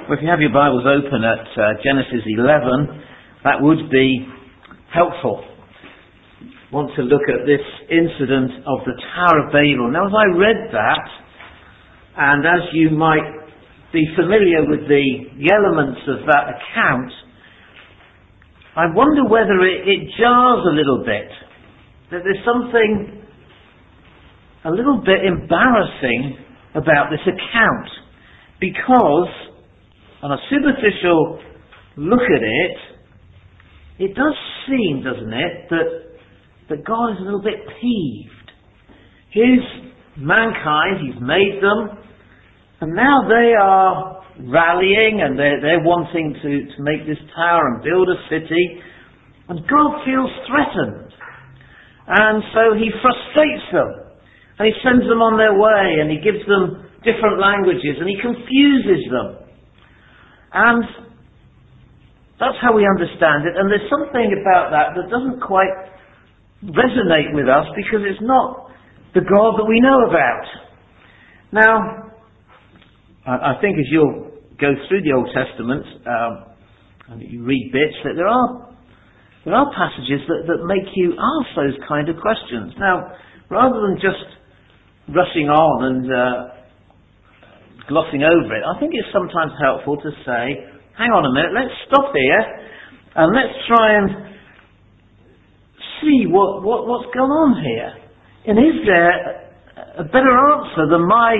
Well, if you have your Bibles open at Genesis 11, that would be helpful. I want to look at this incident of the Tower of Babel. Now, as I read that, and as you might be familiar with the elements of that account, I wonder whether it jars a little bit. That there's something a little bit embarrassing about this account. Because, on a superficial look at it, it does seem, doesn't it, that God is a little bit peeved. Here's mankind, He's made them, and now they are rallying and they're wanting to make this tower and build a city, and God feels threatened. And so He frustrates them, and He sends them on their way, and He gives them different languages, and He confuses them. And that's how we understand it, and there's something about that doesn't quite resonate with us, because it's not the God that we know about. Now, I think as you'll go through the Old Testament, and you read bits, that there are passages that make you ask those kind of questions. Now, rather than just rushing on and glossing over it, I think it's sometimes helpful to say, hang on a minute, let's stop here and let's try and see what's going on here. And is there a better answer than my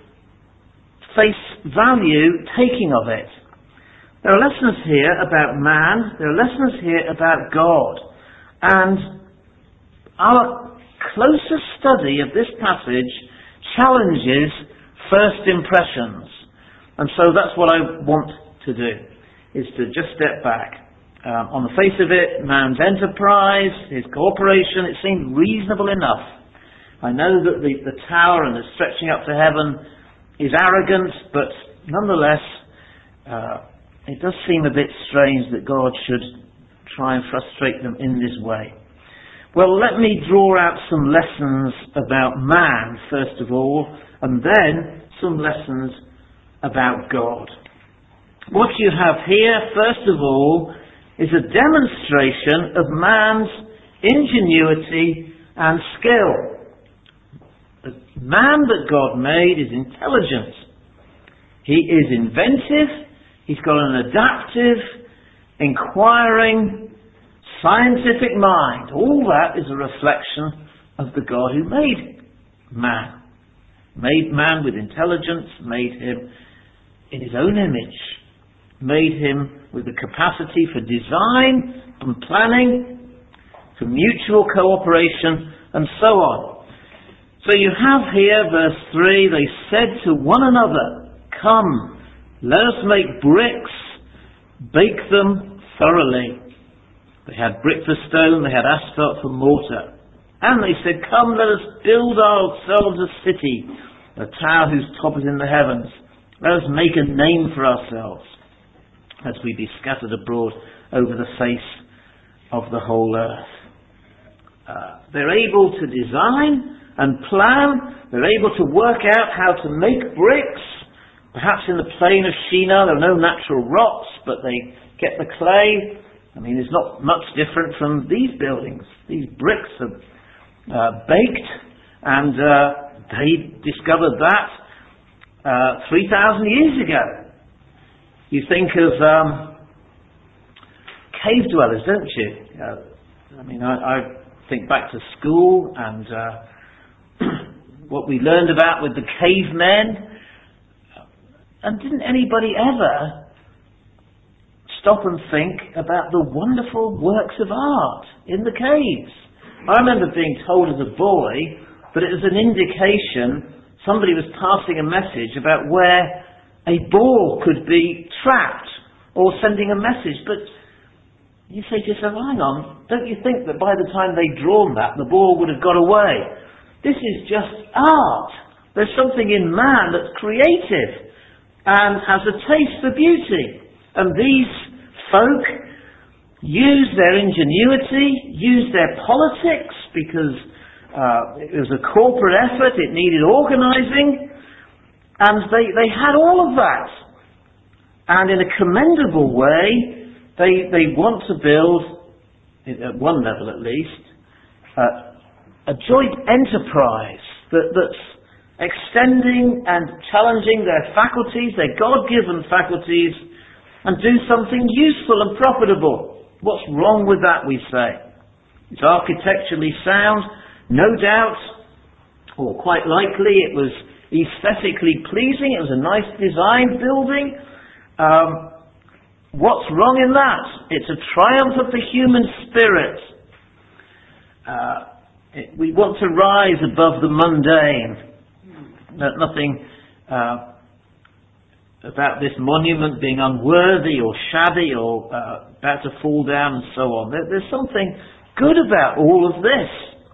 face value taking of it? There are lessons here about man, there are lessons here about God, and our closer study of this passage challenges first impressions. And so that's what I want to do, is to just step back. On the face of it, man's enterprise, his cooperation, it seemed reasonable enough. I know that the tower and the stretching up to heaven is arrogant, but nonetheless, it does seem a bit strange that God should try and frustrate them in this way. Well, let me draw out some lessons about man, first of all, and then some lessons about God. What you have here, first of all, is a demonstration of man's ingenuity and skill. The man that God made is intelligent. He is inventive. He's got an adaptive, inquiring, scientific mind. All that is a reflection of the God who made man. Made man with intelligence, made him in his own image, made him with the capacity for design and planning, for mutual cooperation, and so on. So you have here, verse 3, they said to one another, "Come, let us make bricks, bake them thoroughly." They had brick for stone, they had asphalt for mortar. And they said, "Come, let us build ourselves a city, a tower whose top is in the heavens. Let us make a name for ourselves, as we be scattered abroad over the face of the whole earth." They're able to design and plan. They're able to work out how to make bricks. Perhaps in the plain of Shinar there are no natural rocks, but they get the clay. I mean, it's not much different from these buildings. These bricks are baked, and they discovered that 3,000 years ago. You think of cave dwellers, don't you? I think back to school and what we learned about with the cavemen. And didn't anybody ever stop and think about the wonderful works of art in the caves? I remember being told as a boy that it was an indication somebody was passing a message about where a ball could be trapped, or sending a message. But you say to yourself, hang on, don't you think that by the time they'd drawn that, the ball would have got away? This is just art. There's something in man that's creative and has a taste for beauty. And these folk use their ingenuity, use their politics, because it was a corporate effort, it needed organising, and they had all of that. And in a commendable way, they want to build, at one level at least, a joint enterprise that's extending and challenging their faculties, their God-given faculties, and do something useful and profitable. What's wrong with that, we say? It's architecturally sound, no doubt, or quite likely it was aesthetically pleasing, it was a nice design building. What's wrong in that? It's a triumph of the human spirit. We want to rise above the mundane. Nothing about this monument being unworthy or shabby or about to fall down and so on. There's something good about all of this.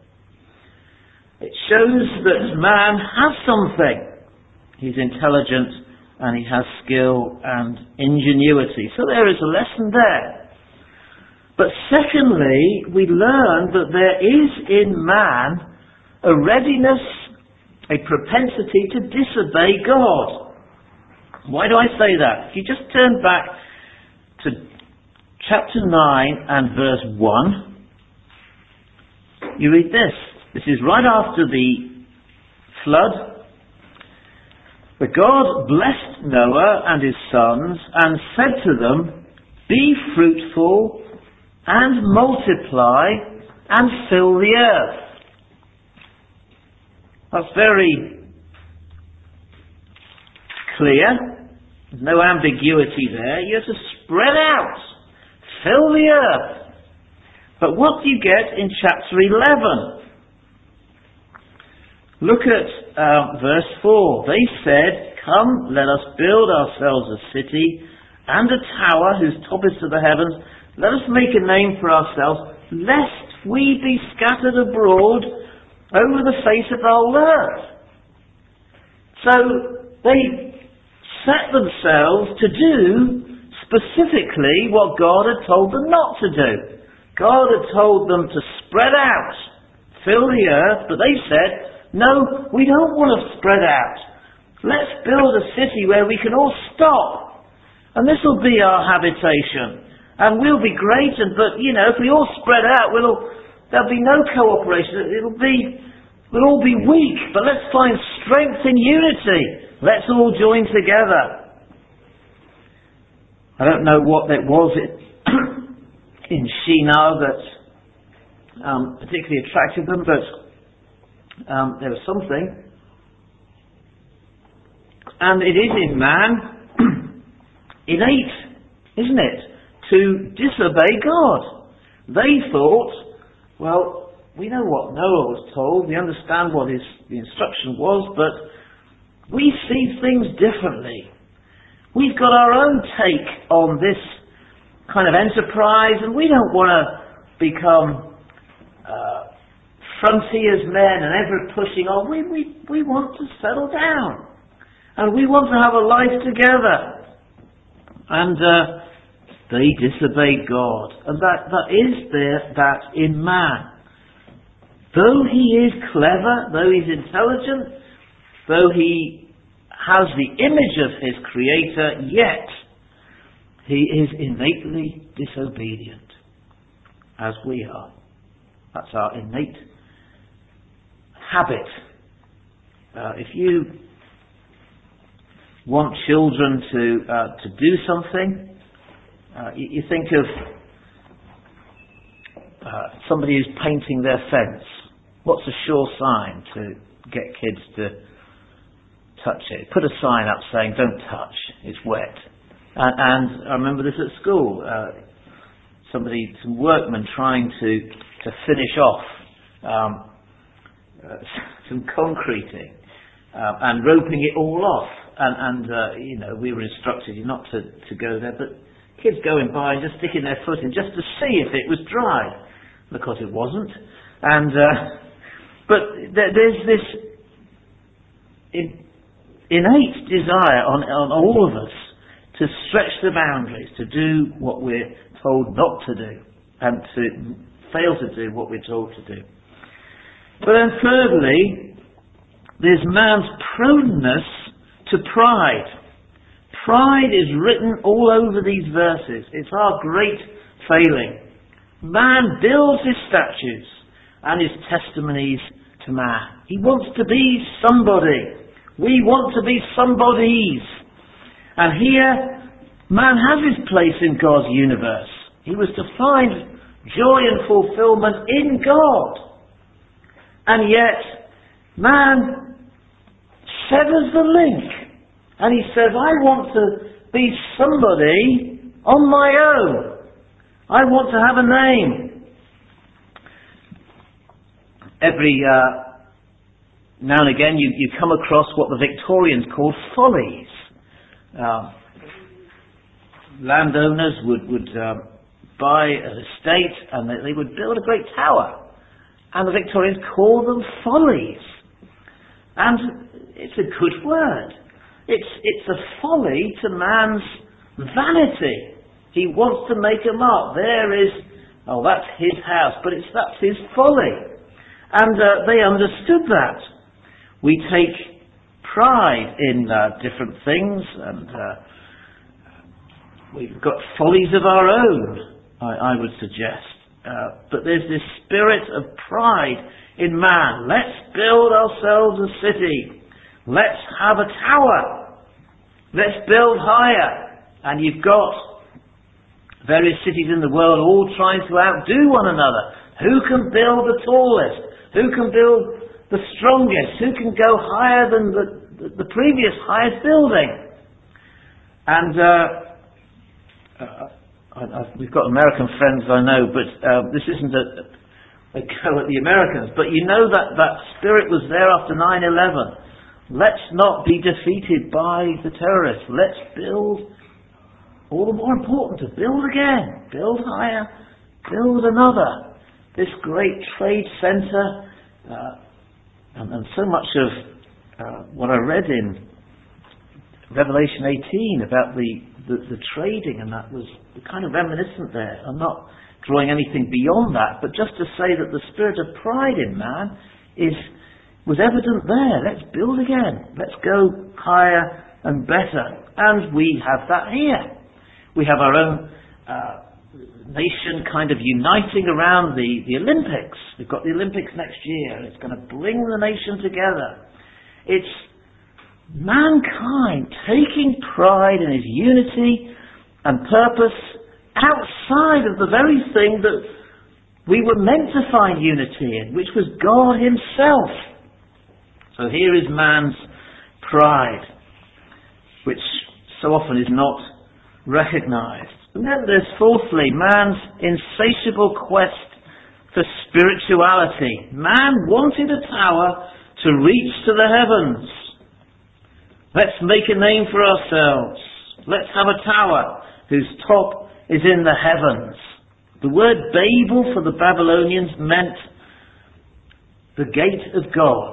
It shows that man has something. He's intelligent and he has skill and ingenuity. So there is a lesson there. But secondly, we learn that there is in man a readiness, a propensity to disobey God. Why do I say that? If you just turn back to chapter 9 and verse 1, you read this. This is right after the flood. But God blessed Noah and his sons and said to them, "Be fruitful and multiply and fill the earth." That's very clear. There's no ambiguity there. You're to spread out, fill the earth. But what do you get in chapter 11? Look at verse 4. They said, "Come, let us build ourselves a city and a tower whose top is to the heavens. Let us make a name for ourselves, lest we be scattered abroad over the face of the whole earth." So they set themselves to do specifically what God had told them not to do. God had told them to spread out, fill the earth, but they said, "No, we don't want to spread out. Let's build a city where we can all stop. And this will be our habitation. And we'll be great, but, if we all spread out, there'll be no cooperation. We'll all be weak, but let's find strength in unity. Let's all join together." I don't know what it was in Shinar that particularly attracted them, but there was something. And it is in man innate, isn't it, to disobey God. They thought, well, we know what Noah was told, we understand what the instruction was, but we see things differently. We've got our own take on this kind of enterprise, and we don't want to become frontiersmen and ever pushing on. We want to settle down, and we want to have a life together. And they disobeyed God, and that is that in man. Though he is clever, though he's intelligent, though he has the image of his Creator, yet he is innately disobedient, as we are. That's our innate habit. If you want children to do something, you think of somebody who's painting their fence. What's a sure sign to get kids to touch it? Put a sign up saying, "Don't touch, it's wet." And I remember this at school. Some workmen trying to finish off some concreting and roping it all off. And we were instructed not to go there, but kids going by and just sticking their foot in just to see if it was dry. Of course it wasn't. And but there's this innate desire on all of us to stretch the boundaries, to do what we're told not to do, and to fail to do what we're told to do. But then thirdly, there's man's proneness to pride. Pride is written all over these verses. It's our great failing. Man builds his statues and his testimonies to man. He wants to be somebody. We want to be somebodies. And here, man has his place in God's universe. He was to find joy and fulfillment in God. And yet, man severs the link. And he says, I want to be somebody on my own. I want to have a name. Every now and again you come across what the Victorians called follies. Landowners would buy an estate and they would build a great tower. And the Victorians called them follies. And it's a good word. It's a folly to man's vanity. He wants to make a mark. There is, that's his house, but that's his folly. And they understood that. We take pride in different things, and we've got follies of our own, I would suggest. But there's this spirit of pride in man. Let's build ourselves a city. Let's have a tower. Let's build higher. And you've got various cities in the world all trying to outdo one another. Who can build the tallest? Who can build the strongest? Who can go higher than the previous highest building? And we've got American friends, I know, but this isn't a go at the Americans. But you know that spirit was there after 9/11. Let's not be defeated by the terrorists. Let's build. All the more important to build again, build higher, build another. This great trade centre, and so much of what I read in Revelation 18 about the trading, and that was kind of reminiscent there. I'm not drawing anything beyond that, but just to say that the spirit of pride in man was evident there. Let's build again. Let's go higher and better. And we have that here. We have our own nation kind of uniting around the Olympics. We've got the Olympics next year. It's going to bring the nation together. It's mankind taking pride in his unity and purpose outside of the very thing that we were meant to find unity in, which was God himself. So here is man's pride, which so often is not recognised. And then there's fourthly, man's insatiable quest for spirituality. Man wanted a tower to reach to the heavens. Let's make a name for ourselves. Let's have a tower whose top is in the heavens. The word Babel for the Babylonians meant the gate of God.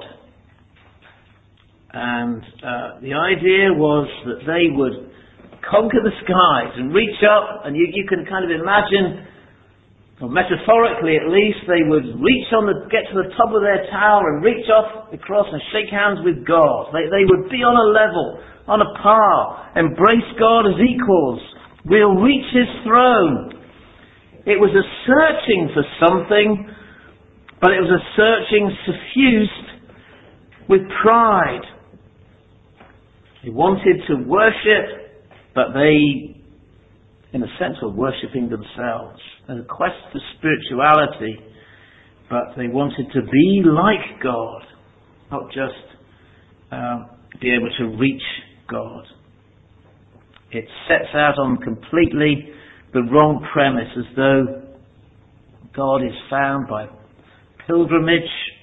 And the idea was that they would conquer the skies and reach up, and you can kind of imagine, or metaphorically at least, they would get to the top of their tower and reach off across and shake hands with God. They would be on a level, on a par, embrace God as equals. We'll reach his throne. It was a searching for something, but it was a searching suffused with pride. They wanted to worship, but they, in a sense, were worshipping themselves. A quest for spirituality, but they wanted to be like God, not just be able to reach God. It sets out on completely the wrong premise, as though God is found by pilgrimage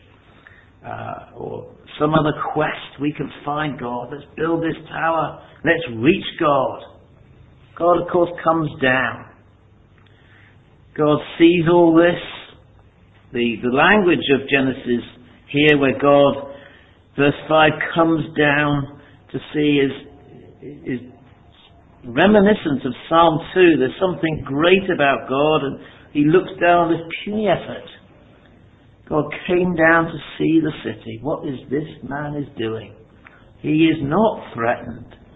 or some other quest. We can find God. Let's build this tower. Let's reach God. God, of course, comes down. God sees all this. The language of Genesis here, where God, verse 5, comes down to see is reminiscent of Psalm 2. There's something great about God, and he looks down on this puny effort. God came down to see the city. What is this man is doing? He is not threatened.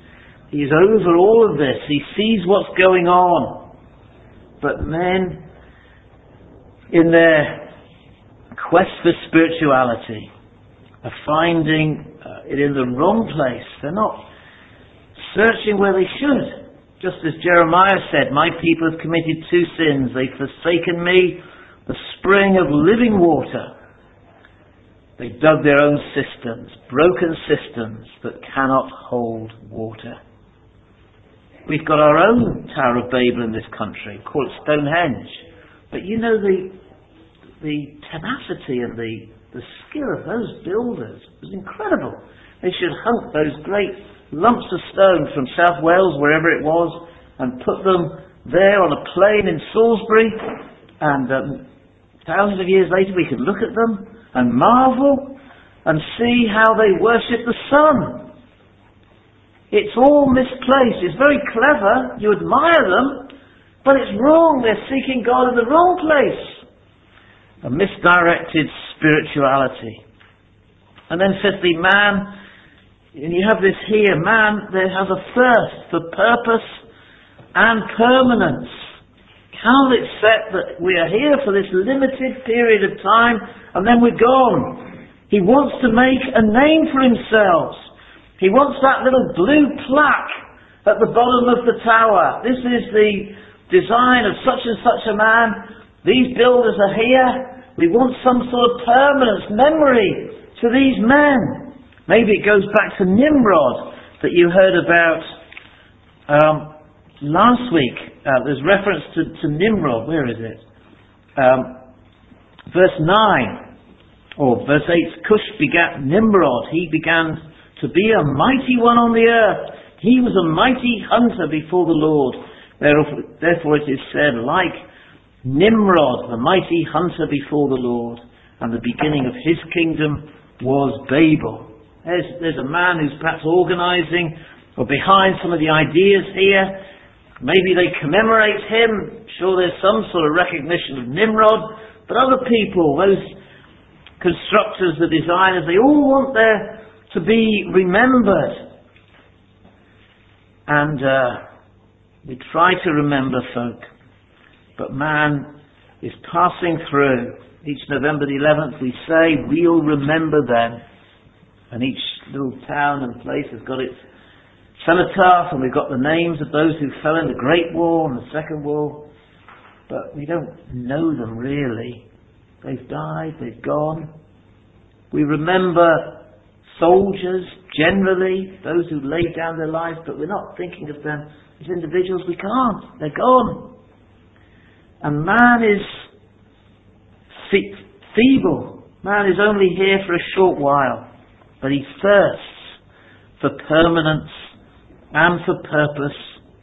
He is over all of this. He sees what's going on. But men, in their quest for spirituality, are finding it in the wrong place. They're not searching where they should. Just as Jeremiah said, my people have committed two sins. They've forsaken me, the spring of living water. They dug their own cisterns, broken cisterns that cannot hold water. We've got our own Tower of Babel in this country, called Stonehenge. But you know the tenacity and the skill of those builders was incredible. They should hunt those great lumps of stone from South Wales, wherever it was, and put them there on a plain in Salisbury, and thousands of years later we could look at them and marvel and see how they worship the sun. It's all misplaced. It's very clever. You admire them, but it's wrong. They're seeking God in the wrong place. A misdirected spirituality. And then fifthly, man, and you have this here, man, there has a thirst for purpose and permanence. Cannot accept that we are here for this limited period of time and then we're gone. He wants to make a name for himself. He wants that little blue plaque at the bottom of the tower. This is the design of such and such a man. These builders are here. We want some sort of permanence, memory to these men. Maybe it goes back to Nimrod that you heard about last week. There's reference to Nimrod. Where is it? Verse 9 or verse 8. Cush begat Nimrod. He began to be a mighty one on the earth. He was a mighty hunter before the Lord. Therefore it is said, like Nimrod, the mighty hunter before the Lord, and the beginning of his kingdom was Babel. There's a man who's perhaps organising or behind some of the ideas here. Maybe they commemorate him. Sure, there's some sort of recognition of Nimrod. But other people, those constructors, the designers, they all want there to be remembered. And we try to remember folk. But man is passing through. Each November the 11th we say, we'll remember them. And each little town and place has got its cenotaph, and we've got the names of those who fell in the Great War and the Second War. But we don't know them really. They've died, they've gone. We remember soldiers, generally, those who laid down their lives, but we're not thinking of them as individuals. We can't. They're gone. And man is feeble. Man is only here for a short while. But he thirsts for permanence and for purpose.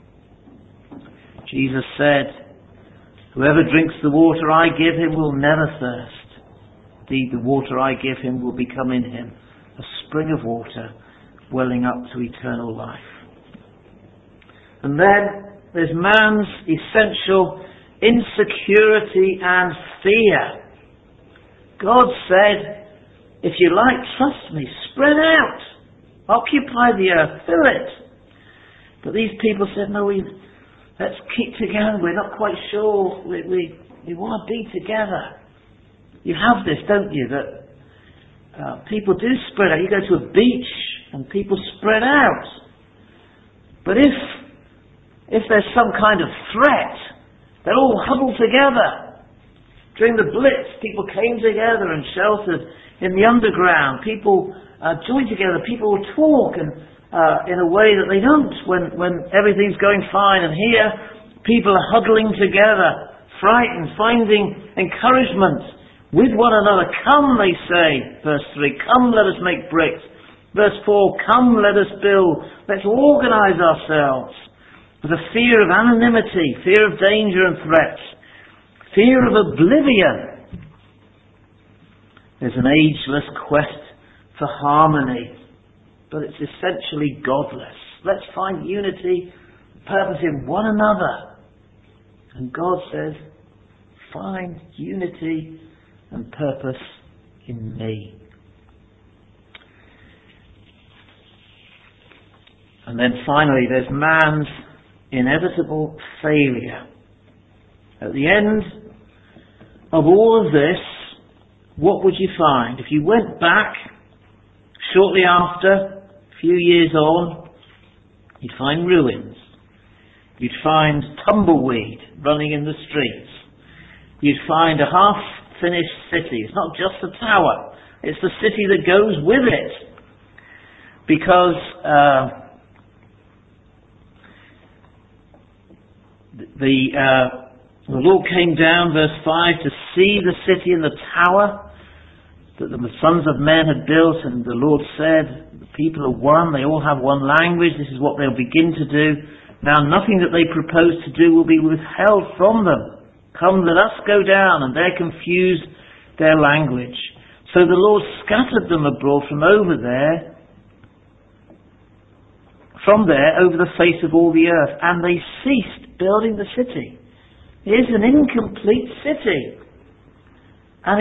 Jesus said, whoever drinks the water I give him will never thirst. Indeed, the water I give him will become in him a spring of water welling up to eternal life. And then there's man's essential insecurity and fear. God said, if you like, trust me, spread out, occupy the earth, fill it. But these people said, no, let's keep together, we're not quite sure, we want to be together. You have this, don't you, that people do spread out. You go to a beach and people spread out. But if there's some kind of threat, they're all huddled together. During the Blitz, people came together and sheltered in the underground. People joined together. People will talk and in a way that they don't when everything's going fine. And here, people are huddling together, frightened, finding encouragement with one another. Come, they say, verse 3, come, let us make bricks. Verse 4, come, let us build. Let's organise ourselves. With a fear of anonymity, fear of danger and threats, fear of oblivion. There's an ageless quest for harmony, but it's essentially godless. Let's find unity, purpose in one another. And God says, find unity and purpose in me. And then finally, there's man's inevitable failure. At the end of all of this, what would you find? If you went back shortly after, a few years on, you'd find ruins. You'd find tumbleweed running in the streets. You'd find a half-finished city. It's not just the tower. It's the city that goes with it. Because the Lord came down, verse 5, to see the city and the tower that the sons of men had built, and the Lord said, the people are one, they all have one language, this is what they'll begin to do. Now nothing that they propose to do will be withheld from them. Come, let us go down, and there confuse their language. So the Lord scattered them abroad from there over the face of all the earth, and they ceased building the city. It is an incomplete city. And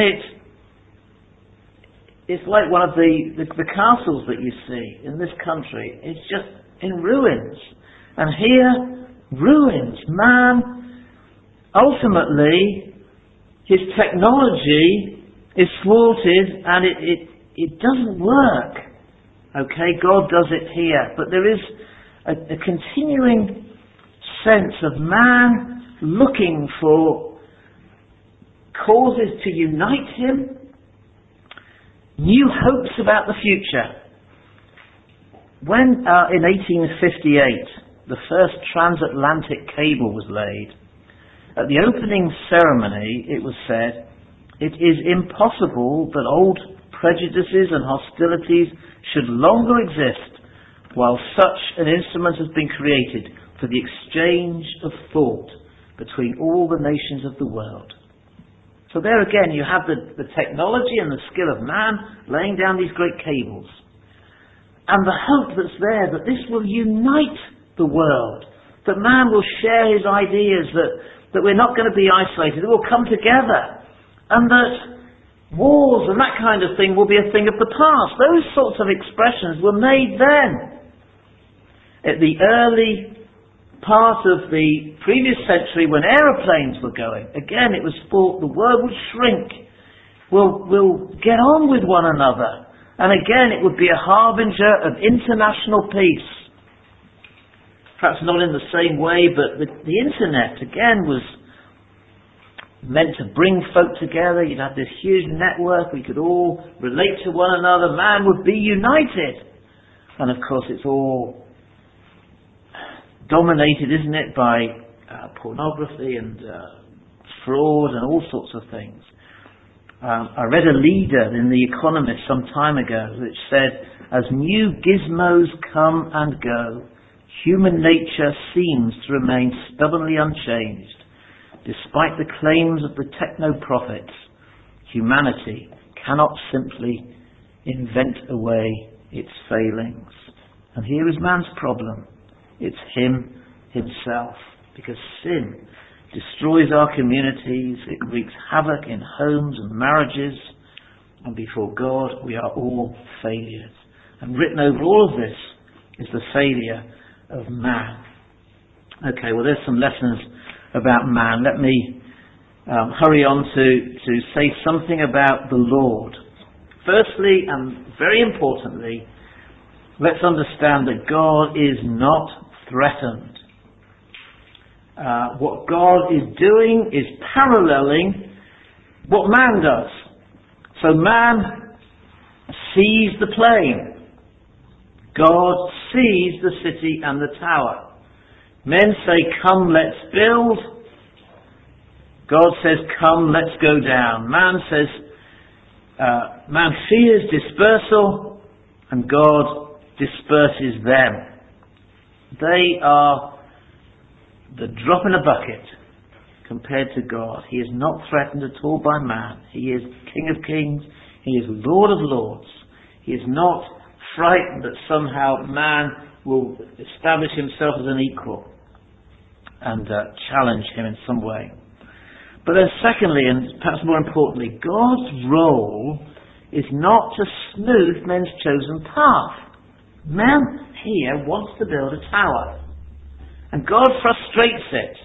it's like one of the castles that you see in this country. It's just in ruins. And here, ruins. Man, ultimately, his technology is thwarted and it doesn't work. Okay, God does it here. But there is a continuing sense of man looking for causes to unite him, new hopes about the future. When in 1858 the first transatlantic cable was laid, at the opening ceremony it was said, "It is impossible that old prejudices and hostilities should longer exist while such an instrument has been created for the exchange of thought between all the nations of the world." So there again you have the technology and the skill of man laying down these great cables. And the hope that's there that this will unite the world, that man will share his ideas, that we're not going to be isolated, that we'll come together, and that wars and that kind of thing will be a thing of the past. Those sorts of expressions were made then. At the early part of the previous century when aeroplanes were going, again it was thought the world would shrink. We'll get on with one another. And again it would be a harbinger of international peace. Perhaps not in the same way, but the internet again was meant to bring folk together. You'd have this huge network, we could all relate to one another, man would be united. And of course it's all dominated, isn't it, by pornography and fraud and all sorts of things. I read a leader in The Economist some time ago which said, "As new gizmos come and go, human nature seems to remain stubbornly unchanged. Despite the claims of the techno-prophets, humanity cannot simply invent away its failings." And here is man's problem. It's himself. Because sin destroys our communities, it wreaks havoc in homes and marriages, and before God we are all failures. And written over all of this is the failure of man. Okay, well there's some lessons about man. Let me hurry on to say something about the Lord. Firstly, and very importantly, let's understand that God is not threatened. What God is doing is paralleling what man does. So man sees the plain. God sees the city and the tower. Men say, "Come, let's build." God says, "Come, let's go down." Man says, man fears dispersal, and God disperses them. They are the drop in a bucket compared to God. He is not threatened at all by man. He is King of Kings. He is Lord of Lords. He is not frightened that somehow man will establish himself as an equal and challenge him in some way. But then secondly, and perhaps more importantly, God's role is not to smooth men's chosen path. Man here wants to build a tower. And God frustrates it.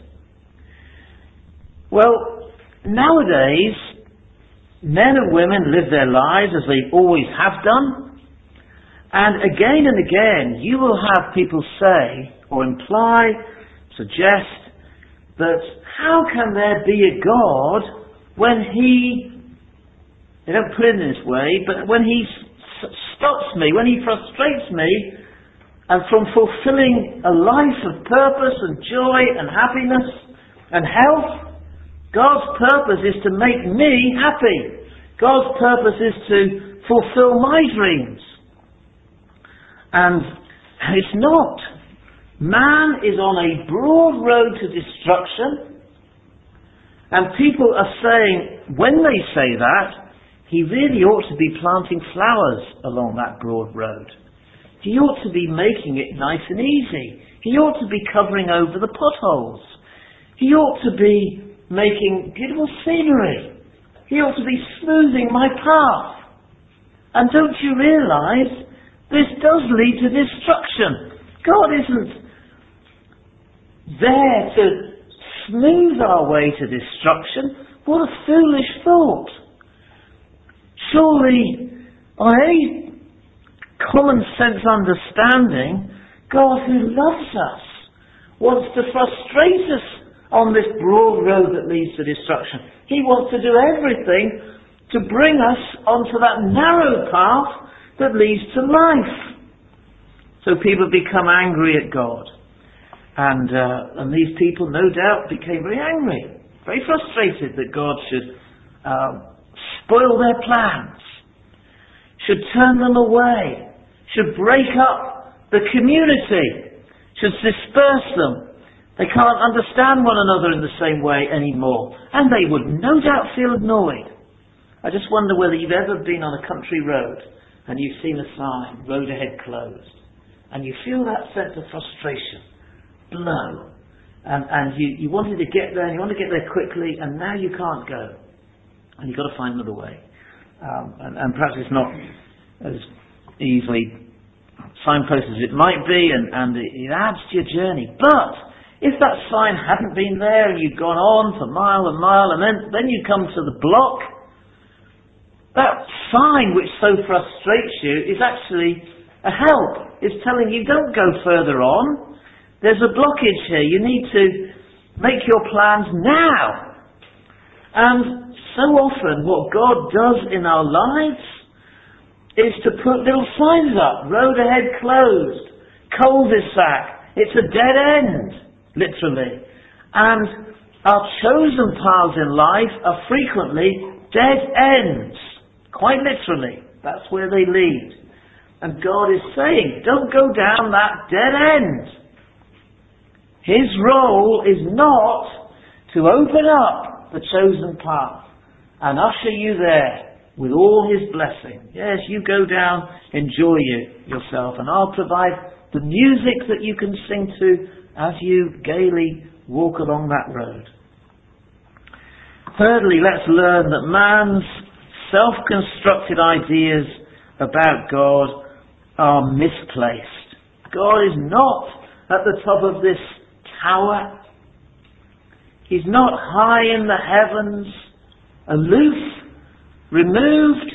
Well, nowadays, men and women live their lives as they always have done. And again, you will have people say, or imply, suggest, that how can there be a God when they don't put it in this way, but when he stops me, when he frustrates me, and from fulfilling a life of purpose and joy and happiness and health, God's purpose is to make me happy. God's purpose is to fulfill my dreams. And it's not. Man is on a broad road to destruction, and people are saying, when they say that, he really ought to be planting flowers along that broad road. He ought to be making it nice and easy. He ought to be covering over the potholes. He ought to be making beautiful scenery. He ought to be smoothing my path. And don't you realise, this does lead to destruction. God isn't there to smooth our way to destruction. What a foolish thought. Surely, on any common sense understanding, God who loves us wants to frustrate us on this broad road that leads to destruction. He wants to do everything to bring us onto that narrow path that leads to life. So people become angry at God. And these people, no doubt, became very angry, very frustrated that God should spoil their plans, should turn them away, should break up the community, should disperse them. They can't understand one another in the same way anymore. And they would no doubt feel annoyed. I just wonder whether you've ever been on a country road and you've seen a sign, road ahead closed, and you feel that sense of frustration blow. And you wanted to get there, and you want to get there quickly, and now you can't go. And you've got to find another way. And perhaps it's not as easily signposted as it might be, and it adds to your journey. But if that sign hadn't been there and you'd gone on for mile and mile, and then you come to the block, that sign which so frustrates you is actually a help. It's telling you, don't go further on. There's a blockage here. You need to make your plans now. And so often what God does in our lives is to put little signs up. Road ahead closed. Cul-de-sac. It's a dead end, literally. And our chosen paths in life are frequently dead ends. Quite literally. That's where they lead. And God is saying, don't go down that dead end. His role is not to open up the chosen path and usher you there with all his blessing. Yes, you go down, enjoy yourself, and I'll provide the music that you can sing to as you gaily walk along that road. Thirdly, let's learn that man's self-constructed ideas about God are misplaced. God is not at the top of this tower. He's not high in the heavens, aloof, removed.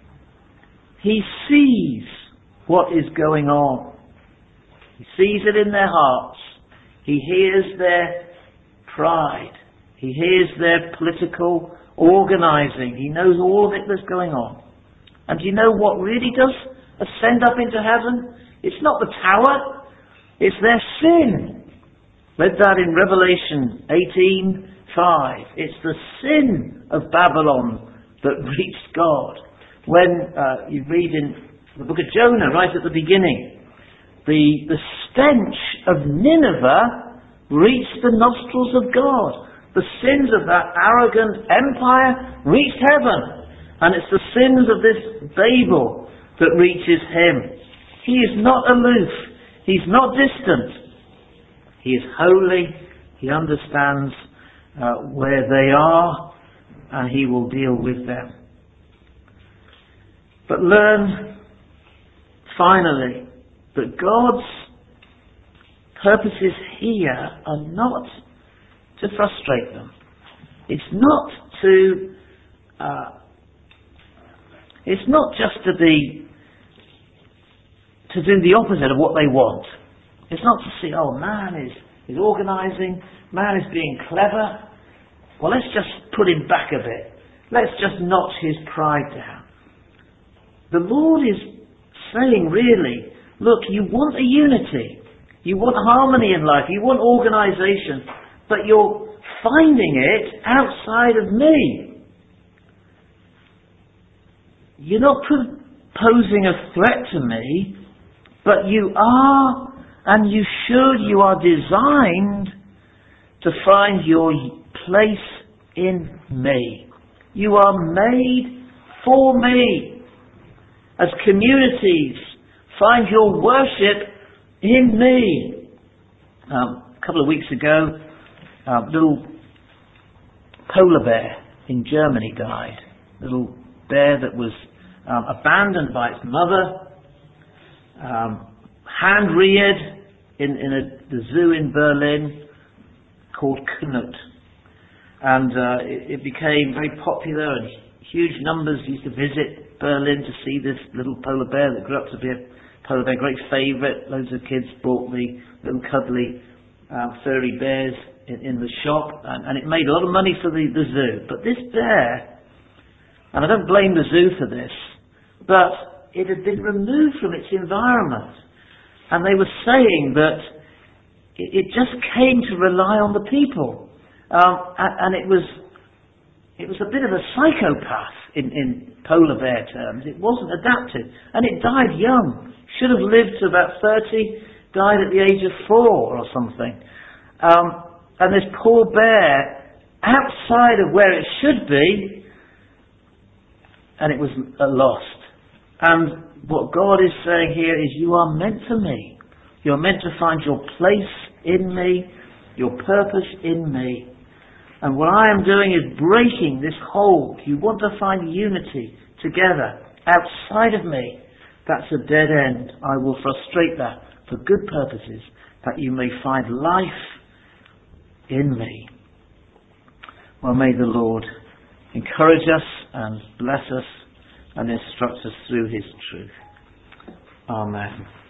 He sees what is going on. He sees it in their hearts. He hears their pride. He hears their political organising. He knows all of it that's going on. And do you know what really does ascend up into heaven? It's not the tower. It's their sin. Read that in Revelation 18:5. It's the sin of Babylon that reached God. When you read in the book of Jonah, right at the beginning, the stench of Nineveh reached the nostrils of God. The sins of that arrogant empire reached heaven. And it's the sins of this Babel that reaches him. He is not aloof. He's not distant. He is holy. He understands where they are, and he will deal with them. But learn, finally, But God's purposes here are not to frustrate them. It's not just to do the opposite of what they want. It's not to see, oh, man is organising, man is being clever. Well, let's just put him back a bit. Let's just notch his pride down. The Lord is saying, really, look, you want a unity. You want harmony in life. You want organisation. But you're finding it outside of me. You're not posing a threat to me, but you are, and you are designed to find your place in me. You are made for me. As communities, find your worship in me. A couple of weeks ago, a little polar bear in Germany died. Little bear that was abandoned by its mother, hand-reared in the zoo in Berlin called Knut. And it became very popular, and huge numbers used to visit Berlin to see this little polar bear that grew up to be a polar bear, great favourite. Loads of kids bought the little cuddly furry bears in the shop, and it made a lot of money for the zoo. But this bear, and I don't blame the zoo for this, but it had been removed from its environment. And they were saying that it just came to rely on the people. And it was a bit of a psychopath in polar bear terms. It wasn't adapted. And it died young. Should have lived to about 30, died at the age of 4 or something. And this poor bear, outside of where it should be, and it was lost. And what God is saying here is, you are meant for me. You're meant to find your place in me, your purpose in me. And what I am doing is breaking this hold. You want to find unity together outside of me. That's a dead end. I will frustrate that for good purposes, that you may find life in me. Well, may the Lord encourage us and bless us and instruct us through his truth. Amen.